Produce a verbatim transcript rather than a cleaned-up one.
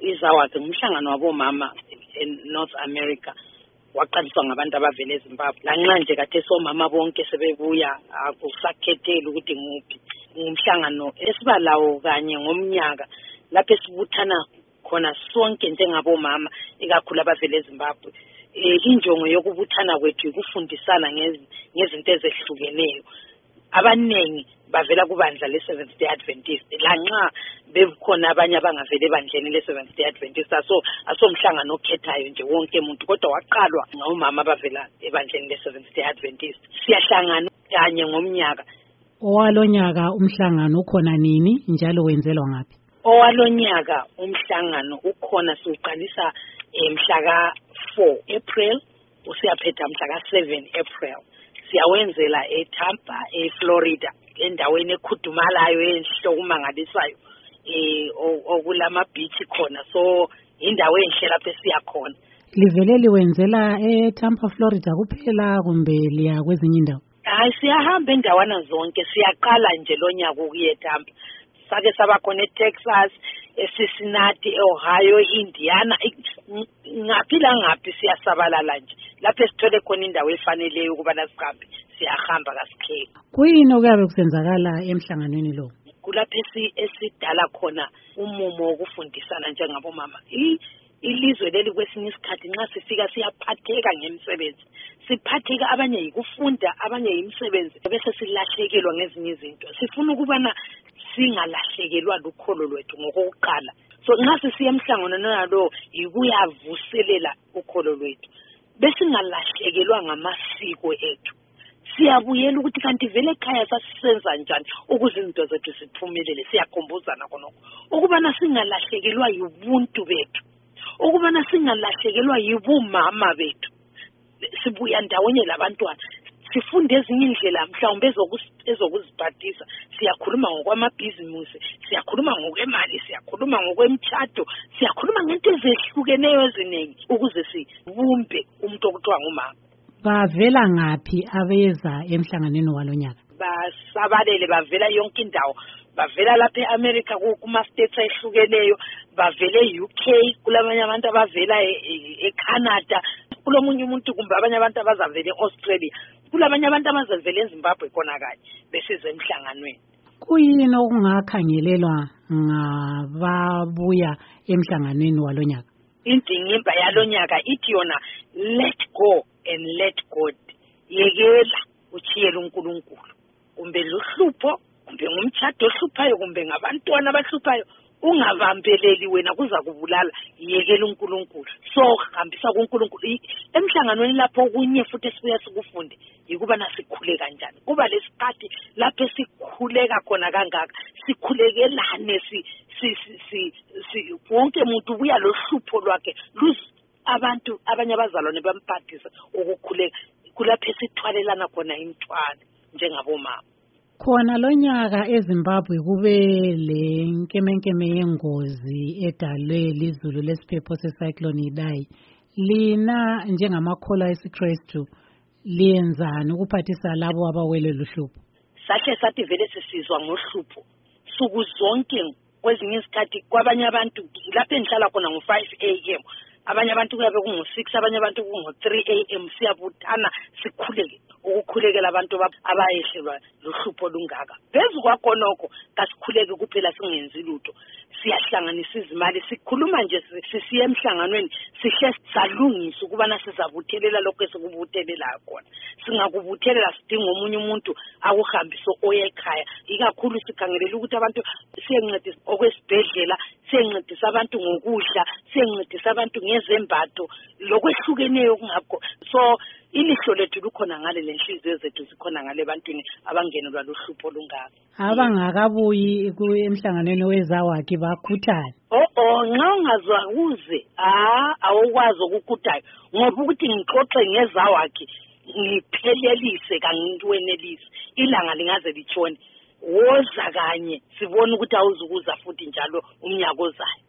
izawakhe ngumhlangano wabomama eNorth America waqaliswa ngabantu abavela eZimbabwe lanxa nje kade somama bonke sebebuya akusakhetheli ukuthi nguphi ngumhlangano esibalawo kanye ngomnyaka lapho esibuthana khona sonke njengabomama ikakhulu abavela eZimbabwe. Injongo yokubuthana kwethu ukufundisana ngezinto ezehlukeneyo. Abanengi bavela kubandla le-Seventh Day Adventist lanxa bekhona abanye abangavela ebandleni le-Seventh Day Adventist aso asomhlangano okhethayo nje wonke umuntu kodwa waqalwa ngomama abavela ebandleni le-Seventh Day Adventist. Siyahlangana kanye ngomnyaka. Owalonyaka umhlangano ukhona nini njalo wenzelwa ngaphi? Owalonyaka umhlangano ukhona siqalisa mhla ka four April usiyaphetha mhla ka seven April. Siyawenzela eTampa eFlorida endaweni ekhudumalayo enhlokumangalisayo eh okulama beach khona so indawo enhle lapho esiya khona. Livele liwenzela eTampa Florida kuphela kumbe liya kwezinye indawo? Hayi siyahamba endawana zonke siyaqala nje lonyaka ukuye eTampa. Sake saba khona eTexas, eCincinnati, eOhio, Indiana ngaphi la ngaphi siyasabalala nje lapho esithole khona indawo efaneleyo ukuba nasihambe siyahamba kasikheli. Kuyini okuyabe kusenzakala emhlanganweni lo? Kulapho esidala khona umumo wokufundisana njengabomama. Ilizwe leli kwesinye isikhathi nxa sifika siyaphatheka ngemisebenzi. Siphatheka abanye yikufunda abanye yimisebenzi bese silahlekelwa ngezinye izinto. Sifuna ukubana singalahlekelwa lukholo lwethu ngokuqala. So nxa sisiya emhlangano nalo ikuyavuselela ukholo lwethu. Bese singalahlekelwa ngamasiko ethu. Siyabuyela ukuthi kanti vele ekhaya sasisenza njani ukuze izinto zethu ziphumelele siyakhumbuzana khonokho. Ukubana singalahlekelwa yibuntu bethu. Ukubana singalahlekelwa yibumama bethu. Sibuya ndawonye labantwana. Sifunde ezinye indlela mhlawumbe ezokuzibhathisa. Siyakhuluma ngokwamabhizinisi, siyakhuluma ngokwemali, siyakhuluma ngokwemthatho, siyakhuluma ngento ezehlukeneyo eziningi ukuze sibumbe umuntu okuthiwa ngumama. Bavela ngaphi abeza emhlanganweni walonyaka? Basabalele bavela yonke indawo. Bavela lapha eAmerica kuma states ehlukeneyo, bavela eU K, kulamanye abantu abavela eCanada, kulomunye umuntu kumbe abanye abantu abazavela eAustralia, kulamanye abantu abazavela eZimbabwe khona kanye besize emhlanganweni. Kuyini okungakhangelelwa ngababuya emhlanganweni walonyaka? Indingimba yalonyaka ithi yona let go and let God. Yekela uchiyela uNkulunkulu. Kumbe luhlupho, kumbe ngumthatho ohluphayo, kumbe ngabantwana abahluphayo, ungabambeleli wena kuza kubulala, yekela uNkulunkulu. So hambisa kuNkulunkulu. Emhlanganweni lapho kunye futhi sibuya sikufunde yikuba nasikhule kanjani. Kuba lesikhathi lapho sikhuleka khona kangaka, sikhulekelane si si si si wonke umuntu ubuya lohlupho lwakhe. Abantu abanye abazalwane bamphathisa ukukhuleka kulapho sithwalelana khona imthwalo njengabomama. Khona lonyaka eZimbabwe kube lenkemenkeme yengozi edalwe lizulu lesiphepho secyclone Idai. Lina njengamakholwa esiKristu liyenzani ukuphathisa labo abawele luhlupho? Sahle sathi vele sisizwa ngohlupho. Suku zonke kwezinye isikhathi kwabanye abantu lapho enhlala khona ngo five A M abanye abantu kuyabe kungo six abanye abantu kungo three A M siyabuthana sikhuleke ukukhulekela abantu abayehlelwa luhlupho lungaka. Phezu kwakho nokho kasikhuleke kuphela singenzi lutho. Siyahlanganisa izimali sikhuluma nje sisiye emhlanganweni sihle salungisa ukubana sizabuthelela lokho esikubuthelela khona. Singakubuthelela sidinga omunye umuntu akuhambisa oye ekhaya. Ikakhulu sikhangelela ukuthi abantu siyencedisa okwesibhedlela, siyencedisa abantu ngokudla, siyencedisa abantu ngezembatho lokwehlukeneyo kungakho. So ilihlo lethu lukhona ngale lenhliziyo zethu zikhona ngale bantwini abangenelwa luhlupho lungaka. Abangakabuyi emhlanganweni wezawakhe bakhuthana. Oh oh nxa ungazwa uze ah awukwazi ukukhuthayo ngoba ukuthi ngixoxe ngezawakhe ngiphelelise kangintwenelise ilanga lingaze litshone woza kanye sibone ukuthi awuzukuza futhi njalo umnyaka ozayo.